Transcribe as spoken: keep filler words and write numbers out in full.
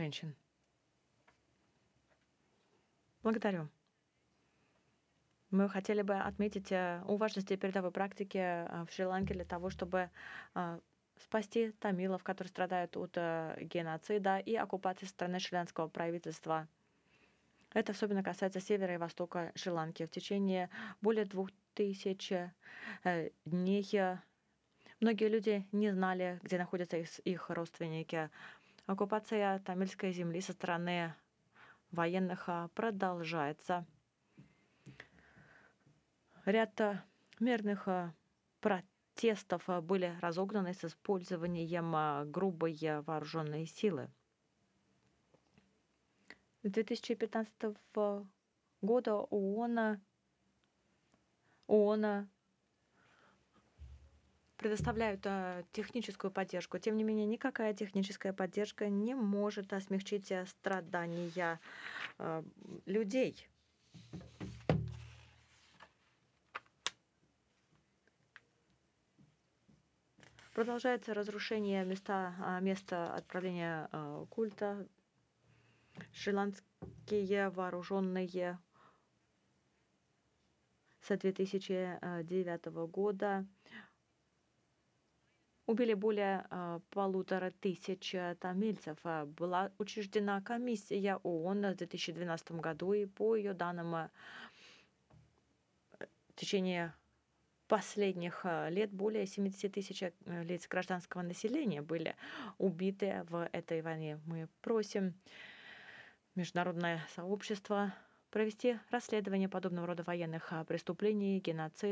женщин. Благодарю. Мы хотели бы отметить э, о важности передовой практики э, в Шри-Ланке для того, чтобы э, спасти тамилов, которые страдают от э, геноцида и оккупации со стороны шри-ланкского правительства. Это особенно касается севера и востока Шри-Ланки. В течение более двух тысяч э, дней э, многие люди не знали, где находятся их, их родственники. Оккупация тамильской земли со стороны военных э, продолжается. Ряд э, мирных э, протестов э, были разогнаны с использованием э, грубой э, вооруженной силы. С две тысячи пятнадцатого года ООН, ООН предоставляют э, техническую поддержку. Тем не менее, никакая техническая поддержка не может э, смягчить э, страдания э, людей. Продолжается разрушение места, а, места отправления а, культа. Шри-ланкские вооруженные с две тысячи девятого года убили более а, полутора тысяч тамильцев. А, Была учреждена комиссия ООН в две тысячи двенадцатом году, и по ее данным а, в течение последних а, лет более семидесяти тысяч а, лиц гражданского населения были убиты в этой войне. Мы просим международное сообщество провести расследование подобного рода военных а, преступлений, геноцида.